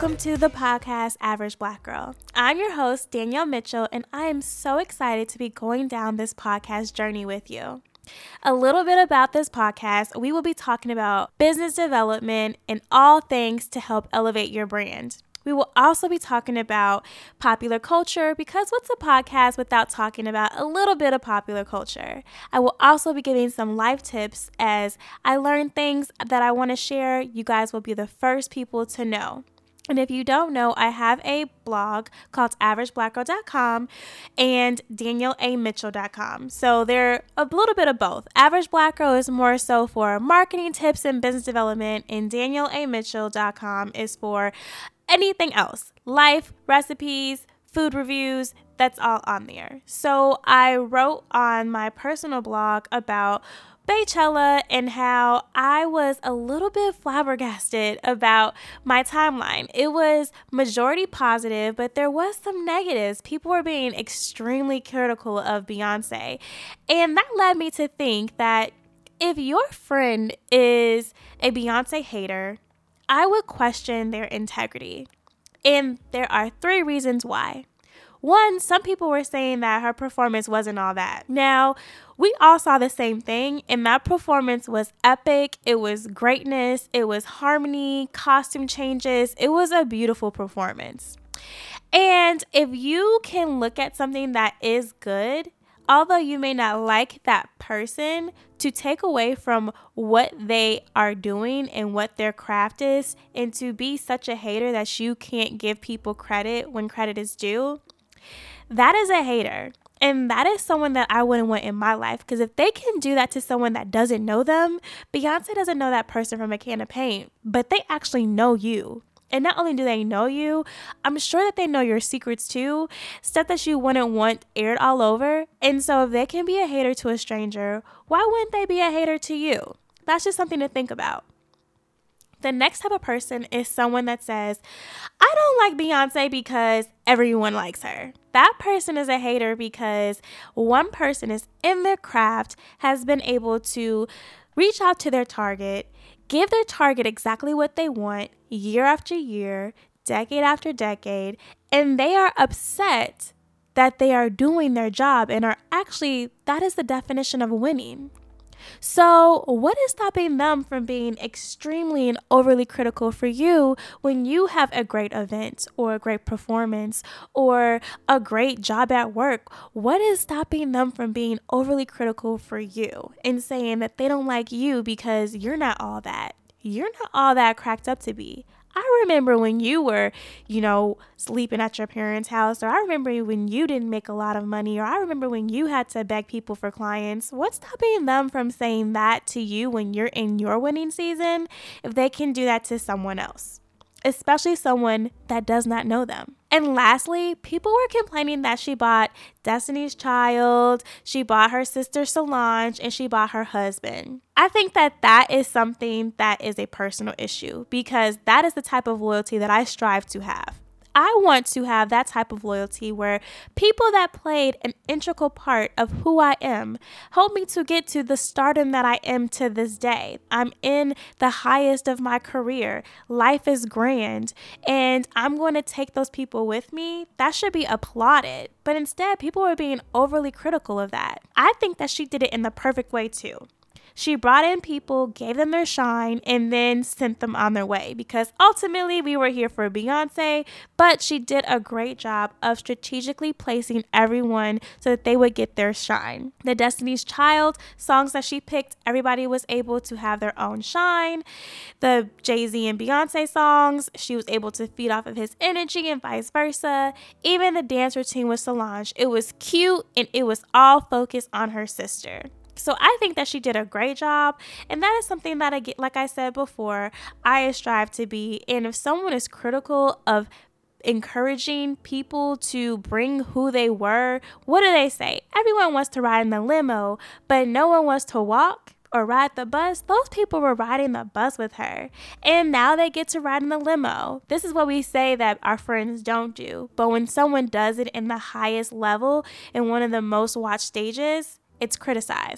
welcome to the podcast Average Black Girl. I'm your host, Danielle Mitchell, and I am so excited to be going down this podcast journey with you. A little bit about this podcast, we will be talking about business development and all things to help elevate your brand. We will also be talking about popular culture because what's a podcast without talking about a little bit of popular culture? I will also be giving some life tips as I learn things that I want to share. You guys will be the first people to know. And if you don't know, I have a blog called AverageBlackGirl.com and DanielleAMitchell.com. So they're a little bit of both. Average Black Girl is more so for marketing tips and business development, and DanielleAMitchell.com is for anything else, life, recipes, food reviews, that's all on there. So I wrote on my personal blog about Beychella and how I was a little bit flabbergasted about my timeline. It was majority positive, but there was some negatives. People were being extremely critical of Beyonce. And that led me to think that if your friend is a Beyonce hater, I would question their integrity. And there are 3 reasons why. 1, some people were saying that her performance wasn't all that. Now, we all saw the same thing, and that performance was epic. It was greatness. It was harmony, costume changes. It was a beautiful performance. And if you can look at something that is good, although you may not like that person, to take away from what they are doing and what their craft is, and to be such a hater that you can't give people credit when credit is due, that is a hater. And that is someone that I wouldn't want in my life, because if they can do that to someone that doesn't know them, Beyonce doesn't know that person from a can of paint, but they actually know you. And not only do they know you, I'm sure that they know your secrets too, stuff that you wouldn't want aired all over. And so if they can be a hater to a stranger, why wouldn't they be a hater to you? That's just something to think about. The next type of person is someone that says, I don't like Beyonce because everyone likes her. That person is a hater because one person is in their craft, has been able to reach out to their target, give their target exactly what they want year after year, decade after decade, and they are upset that they are doing their job and are actually, that is the definition of winning. So what is stopping them from being extremely and overly critical for you when you have a great event or a great performance or a great job at work? What is stopping them from being overly critical for you and saying that they don't like you because you're not all that? You're not all that cracked up to be. I remember when you were, sleeping at your parents' house, or I remember when you didn't make a lot of money, or I remember when you had to beg people for clients. What's stopping them from saying that to you when you're in your winning season if they can do that to someone else, especially someone that does not know them? And lastly, people were complaining that she bought Destiny's Child, she bought her sister Solange, and she bought her husband. I think that is something that is a personal issue, because that is the type of loyalty that I strive to have. I want to have that type of loyalty where people that played an integral part of who I am helped me to get to the stardom that I am to this day. I'm in the highest of my career. Life is grand, and I'm going to take those people with me. That should be applauded. But instead, people were being overly critical of that. I think that she did it in the perfect way too. She brought in people, gave them their shine, and then sent them on their way, because ultimately we were here for Beyonce, but she did a great job of strategically placing everyone so that they would get their shine. The Destiny's Child songs that she picked, everybody was able to have their own shine. The Jay-Z and Beyonce songs, she was able to feed off of his energy and vice versa. Even the dance routine with Solange, it was cute and it was all focused on her sister. So I think that she did a great job, and that is something that, like I said before, I strive to be. And if someone is critical of encouraging people to bring who they were, what do they say? Everyone wants to ride in the limo, but no one wants to walk or ride the bus. Those people were riding the bus with her, and now they get to ride in the limo. This is what we say that our friends don't do. But when someone does it in the highest level in one of the most watched stages, it's criticized. I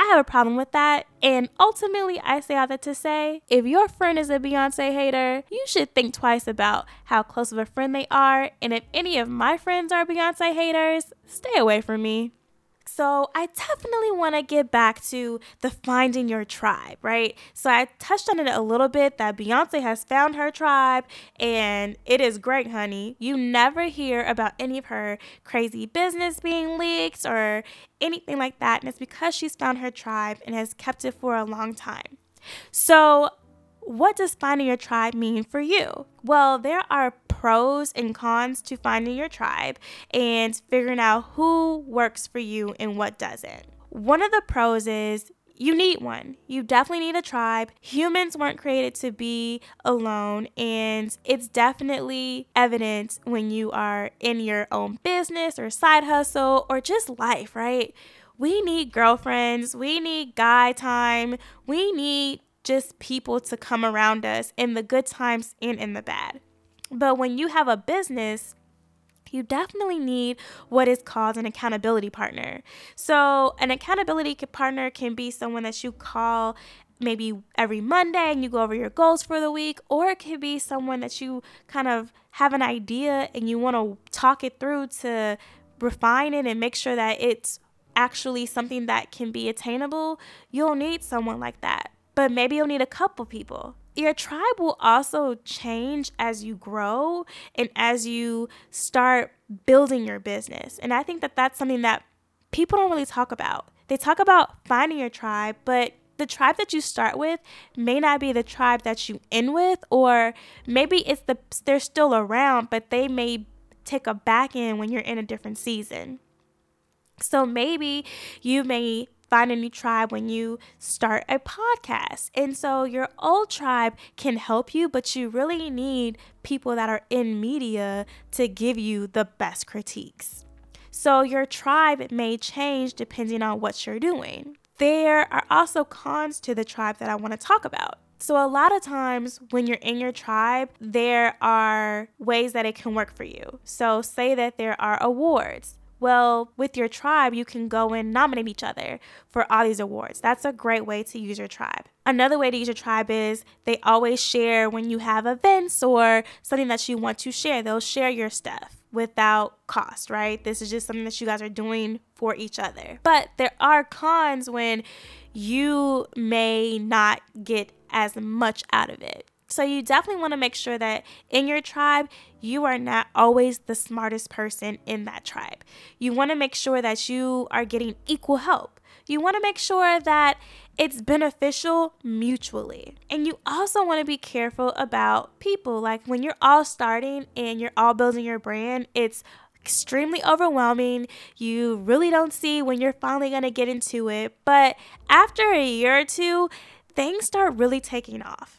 I have a problem with that. And ultimately, I say all that to say, if your friend is a Beyonce hater, you should think twice about how close of a friend they are. And if any of my friends are Beyonce haters, stay away from me. So I definitely want to get back to the finding your tribe, right? So I touched on it a little bit that Beyonce has found her tribe and it is great, honey. You never hear about any of her crazy business being leaked or anything like that. And it's because she's found her tribe and has kept it for a long time. So what does finding your tribe mean for you? Well, there are pros and cons to finding your tribe and figuring out who works for you and what doesn't. One of the pros is you need one. You definitely need a tribe. Humans weren't created to be alone, and it's definitely evident when you are in your own business or side hustle or just life, right? We need girlfriends. We need guy time. We need just people to come around us in the good times and in the bad. But when you have a business, you definitely need what is called an accountability partner. So an accountability partner can be someone that you call maybe every Monday and you go over your goals for the week, or it could be someone that you kind of have an idea and you want to talk it through to refine it and make sure that it's actually something that can be attainable. You'll need someone like that. But maybe you'll need a couple people. Your tribe will also change as you grow and as you start building your business. And I think that that's something that people don't really talk about. They talk about finding your tribe, but the tribe that you start with may not be the tribe that you end with, or maybe they're still around, but they may take a back end when you're in a different season. So maybe you may find a new tribe when you start a podcast. And so your old tribe can help you, but you really need people that are in media to give you the best critiques. So your tribe may change depending on what you're doing. There are also cons to the tribe that I want to talk about. So a lot of times when you're in your tribe, there are ways that it can work for you. So say that there are awards. Well, with your tribe, you can go and nominate each other for all these awards. That's a great way to use your tribe. Another way to use your tribe is they always share when you have events or something that you want to share. They'll share your stuff without cost, right? This is just something that you guys are doing for each other. But there are cons when you may not get as much out of it. So you definitely want to make sure that in your tribe, you are not always the smartest person in that tribe. You want to make sure that you are getting equal help. You want to make sure that it's beneficial mutually. And you also want to be careful about people. Like when you're all starting and you're all building your brand, it's extremely overwhelming. You really don't see when you're finally going to get into it. But after a year or two, things start really taking off.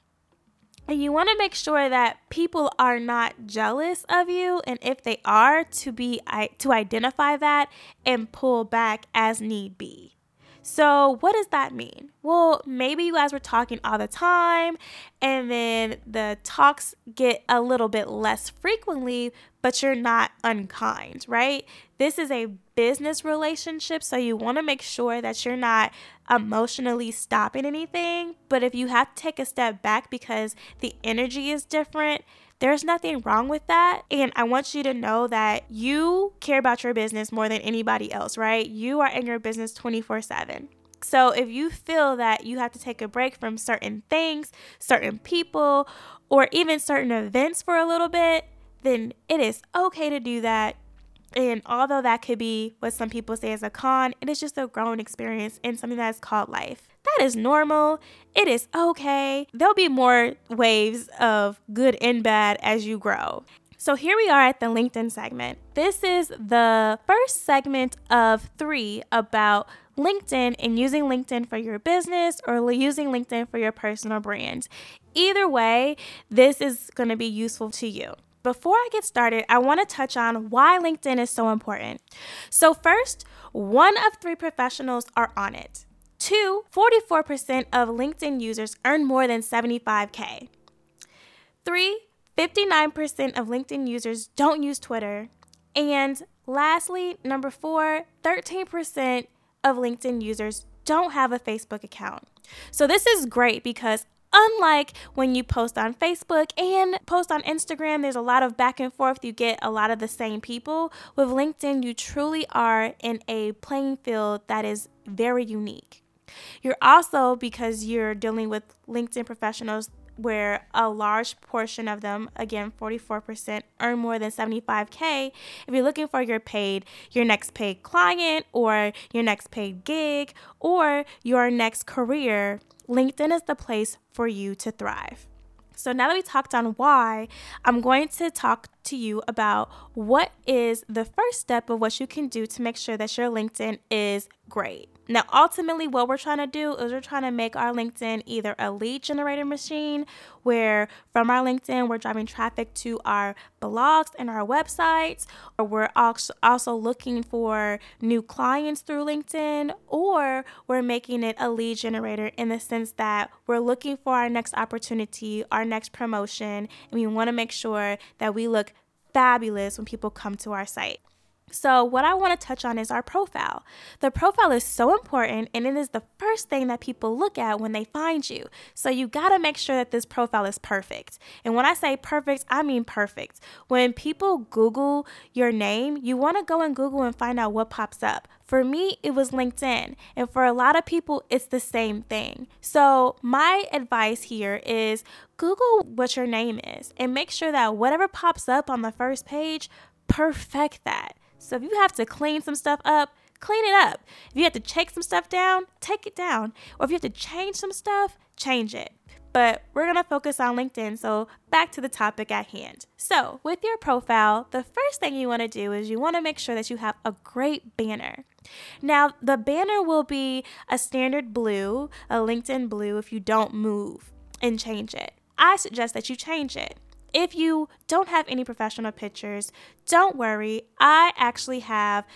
And you want to make sure that people are not jealous of you, and if they are, to identify that and pull back as need be. So what does that mean? Well, maybe you guys were talking all the time and then the talks get a little bit less frequently, but you're not unkind, right? This is a business relationship, so you want to make sure that you're not emotionally stopping anything. But if you have to take a step back because the energy is different, there's nothing wrong with that. And I want you to know that you care about your business more than anybody else, right? You are in your business 24/7. So if you feel that you have to take a break from certain things, certain people, or even certain events for a little bit, then it is okay to do that. And although that could be what some people say is a con, it is just a growing experience in something that is called life. That is normal. It is okay. There'll be more waves of good and bad as you grow. So here we are at the LinkedIn segment. This is the first segment of 3 about LinkedIn and using LinkedIn for your business or using LinkedIn for your personal brand. Either way, this is going to be useful to you. Before I get started, I want to touch on why LinkedIn is so important. So first, 1 of 3 professionals are on it. 2, 44% of LinkedIn users earn more than $75K. 3, 59% of LinkedIn users don't use Twitter. And lastly, number 4, 13% of LinkedIn users don't have a Facebook account. So this is great because unlike when you post on Facebook and post on Instagram, there's a lot of back and forth. You get a lot of the same people. With LinkedIn, you truly are in a playing field that is very unique. You're also, because you're dealing with LinkedIn professionals where a large portion of them, again, 44%, earn more than 75K. If you're looking for your next paid client or your next paid gig or your next career, LinkedIn is the place for you to thrive. So now that we talked on why, I'm going to talk to you about what is the first step of what you can do to make sure that your LinkedIn is great. Now, ultimately, what we're trying to do is we're trying to make our LinkedIn either a lead generator machine, where from our LinkedIn, we're driving traffic to our blogs and our websites, or we're also looking for new clients through LinkedIn, or we're making it a lead generator in the sense that we're looking for our next opportunity, our next promotion, and we want to make sure that we look fabulous when people come to our site. So what I want to touch on is our profile. The profile is so important, and it is the first thing that people look at when they find you. So you got to make sure that this profile is perfect. And when I say perfect, I mean perfect. When people Google your name, you want to go and Google and find out what pops up. For me, it was LinkedIn. And for a lot of people, it's the same thing. So my advice here is Google what your name is and make sure that whatever pops up on the first page, perfect that. So if you have to clean some stuff up, clean it up. If you have to take some stuff down, take it down. Or if you have to change some stuff, change it. But we're going to focus on LinkedIn, so back to the topic at hand. So with your profile, the first thing you want to do is you want to make sure that you have a great banner. Now, the banner will be a standard blue, a LinkedIn blue, if you don't move and change it. I suggest that you change it. If you don't have any professional pictures, don't worry. I actually have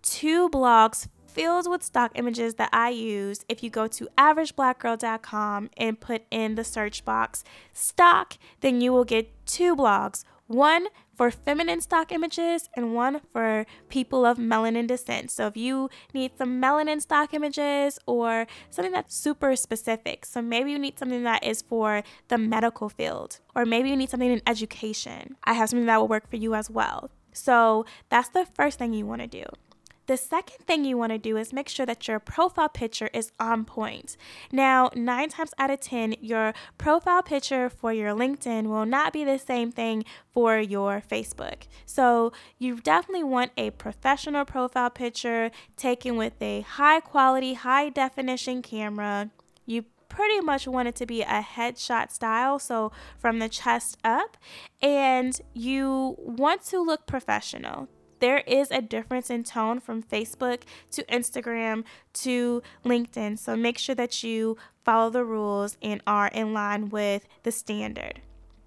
2 blogs filled with stock images that I use. If you go to averageblackgirl.com and put in the search box stock, then you will get 2 blogs. One for feminine stock images and one for people of melanin descent. So if you need some melanin stock images or something that's super specific, so maybe you need something that is for the medical field, or maybe you need something in education, I have something that will work for you as well. So that's the first thing you want to do. The second thing you want to do is make sure that your profile picture is on point. Now, 9 times out of 10, your profile picture for your LinkedIn will not be the same thing for your Facebook. So you definitely want a professional profile picture taken with a high quality, high definition camera. You pretty much want it to be a headshot style, so from the chest up, and you want to look professional. There is a difference in tone from Facebook to Instagram to LinkedIn, so make sure that you follow the rules and are in line with the standard.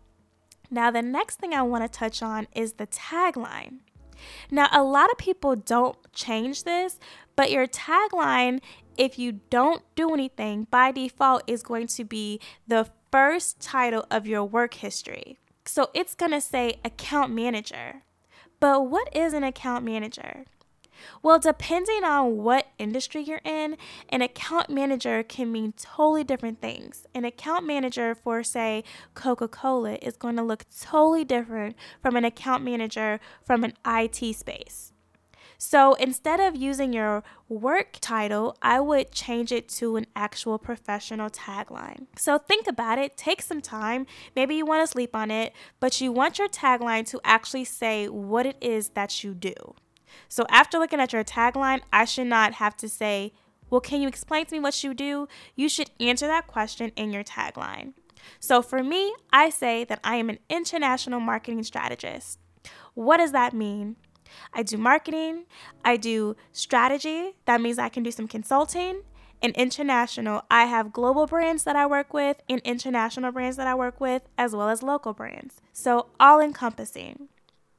Now, the next thing I want to touch on is the tagline. Now, a lot of people don't change this, but your tagline, if you don't do anything, by default is going to be the first title of your work history. So it's going to say account manager. But what is an account manager? Well, depending on what industry you're in, an account manager can mean totally different things. An account manager for, say, Coca-Cola is going to look totally different from an account manager from an IT space. So instead of using your work title, I would change it to an actual professional tagline. So think about it, take some time. Maybe you want to sleep on it, but you want your tagline to actually say what it is that you do. So after looking at your tagline, I should not have to say, well, can you explain to me what you do? You should answer that question in your tagline. So for me, I say that I am an international marketing strategist. What does that mean? I do marketing, I do strategy, that means I can do some consulting, and international, I have global brands that I work with and international brands that I work with, as well as local brands. So all encompassing.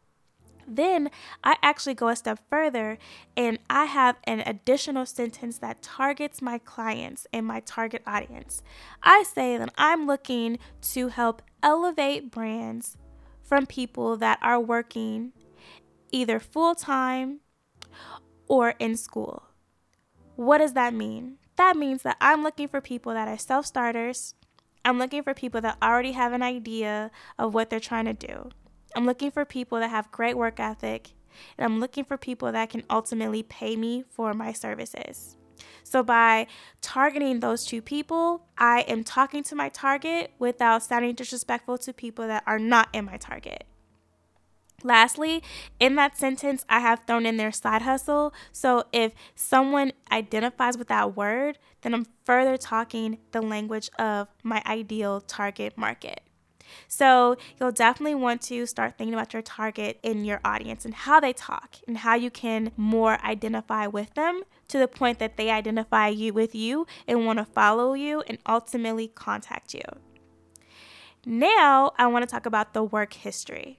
Then I actually go a step further and I have an additional sentence that targets my clients and my target audience. I say that I'm looking to help elevate brands from people that are working either full-time or in school. What does that mean? That means that I'm looking for people that are self-starters. I'm looking for people that already have an idea of what they're trying to do. I'm looking for people that have great work ethic. And I'm looking for people that can ultimately pay me for my services. So by targeting those two people, I am talking to my target without sounding disrespectful to people that are not in my target. Lastly, in that sentence, I have thrown in their side hustle. So if someone identifies with that word, then I'm further talking the language of my ideal target market. So you'll definitely want to start thinking about your target in your audience and how they talk and how you can more identify with them to the point that they identify with you and want to follow you and ultimately contact you. Now I want to talk about the work history.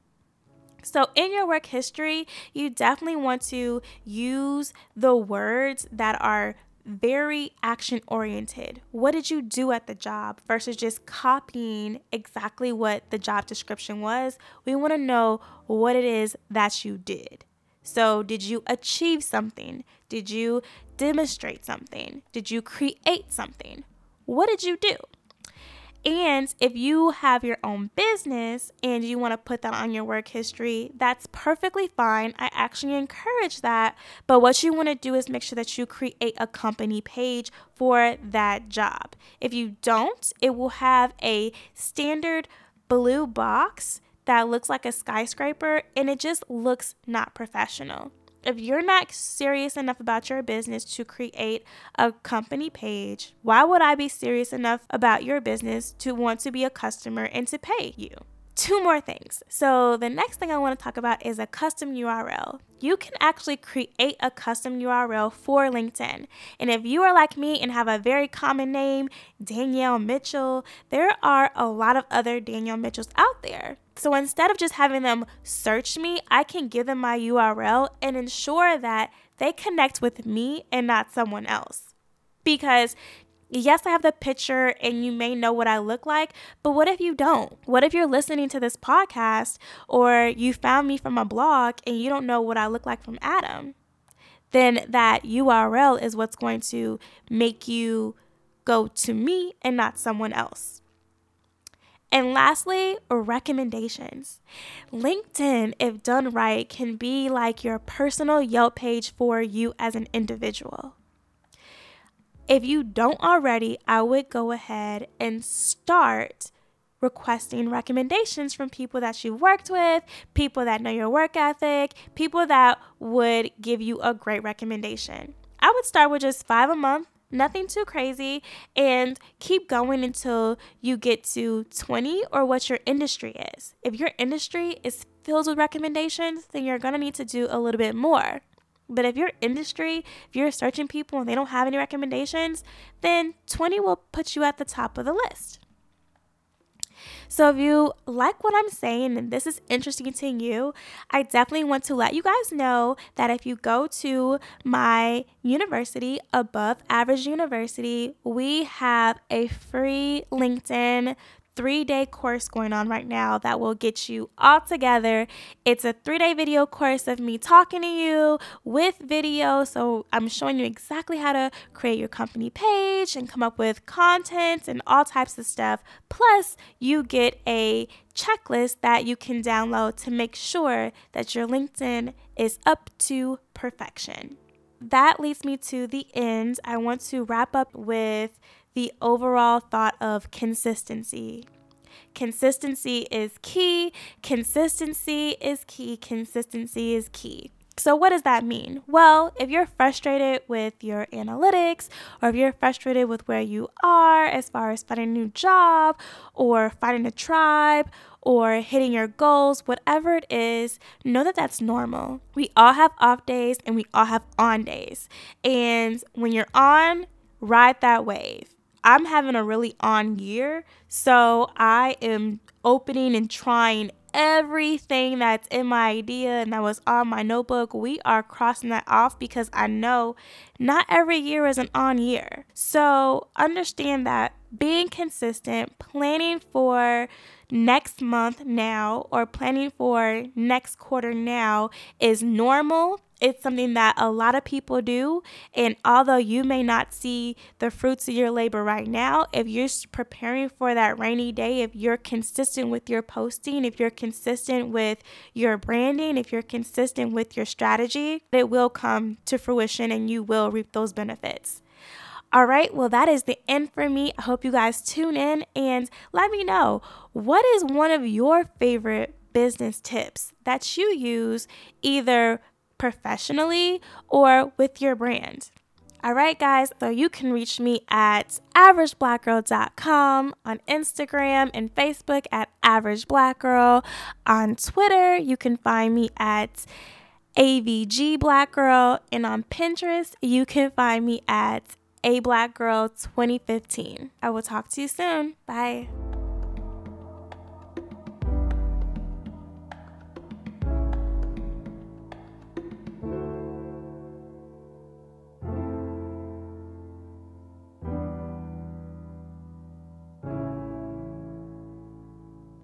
So in your work history, you definitely want to use the words that are very action oriented. What did you do at the job versus just copying exactly what the job description was? We want to know what it is that you did. So did you achieve something? Did you demonstrate something? Did you create something? What did you do? And if you have your own business and you want to put that on your work history, that's perfectly fine. I actually encourage that. But what you want to do is make sure that you create a company page for that job. If you don't, it will have a standard blue box that looks like a skyscraper and it just looks not professional. If you're not serious enough about your business to create a company page, why would I be serious enough about your business to want to be a customer and to pay you? Two more things. So the next thing I want to talk about is a custom URL. You can actually create a custom URL for LinkedIn. And if you are like me and have a very common name, Danielle Mitchell, there are a lot of other Danielle Mitchells out there. So instead of just having them search me, I can give them my URL and ensure that they connect with me and not someone else. Because yes, I have the picture and you may know what I look like, but what if you don't? What if you're listening to this podcast or you found me from a blog and you don't know what I look like from Adam? Then that URL is what's going to make you go to me and not someone else. And lastly, recommendations. LinkedIn, if done right, can be like your personal Yelp page for you as an individual. If you don't already, I would go ahead and start requesting recommendations from people that you've worked with, people that know your work ethic, people that would give you a great recommendation. I would start with just 5 a month. Nothing too crazy, and keep going until you get to 20 or what your industry is. If your industry is filled with recommendations, then you're going to need to do a little bit more. But if your industry, if you're searching people and they don't have any recommendations, then 20 will put you at the top of the list. So if you like what I'm saying and this is interesting to you, I definitely want to let you guys know that if you go to my university, Above Average University, we have a free LinkedIn 3-day course going on right now that will get you all together. It's a 3-day video course of me talking to you with video. So I'm showing you exactly how to create your company page and come up with content and all types of stuff. Plus, you get a checklist that you can download to make sure that your LinkedIn is up to perfection. That leads me to the end. I want to wrap up with the overall thought of consistency. Consistency is key. Consistency is key. Consistency is key. So what does that mean? Well, if you're frustrated with your analytics, or if you're frustrated with where you are as far as finding a new job or finding a tribe or hitting your goals, whatever it is, know that that's normal. We all have off days and we all have on days. And when you're on, ride that wave. I'm having a really on year, so I am opening and trying everything that's in my idea and that was on my notebook. We are crossing that off because I know not every year is an on year. So understand that being consistent, planning for next month now or planning for next quarter now is normal It's something that a lot of people do. And although you may not see the fruits of your labor right now, if you're preparing for that rainy day, if you're consistent with your posting, if you're consistent with your branding, if you're consistent with your strategy, it will come to fruition and you will reap those benefits. All right, well, that is the end for me. I hope you guys tune in and let me know, what is one of your favorite business tips that you use either professionally or with your brand? All right, guys, so you can reach me at averageblackgirl.com, on Instagram and Facebook at averageblackgirl. On Twitter, you can find me at avgblackgirl, and on Pinterest, you can find me at ablackgirl2015. I will talk to you soon. Bye.